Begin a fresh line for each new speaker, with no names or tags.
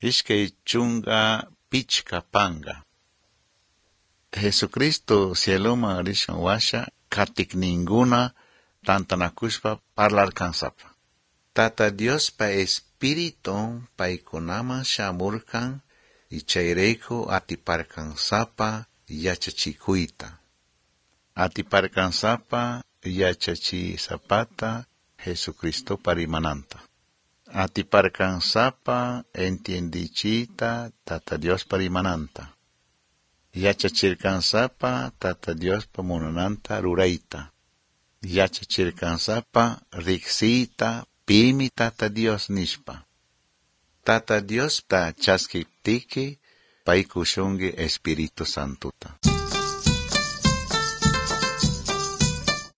Ishkay chunga pichka panga. Jesucristo cieloma rishon washa katik ninguna tantanakushpa parlarkansapa. Tata Dios pa espíritu paikunama shamurkan ichayreko atiparkansapa yachachikuita. Atiparkansapa yachachisapata Jesucristo parimananta. Atiparkansapa entiendichita Tata Dios parimananta. Yachachirkansapa Tata Dios pamunananta ruraita. Yachachirkansapa riksita pimi Tata Dios nishpa. Tata Dios ta chaskiptiki paikushungi Espíritu Santuta.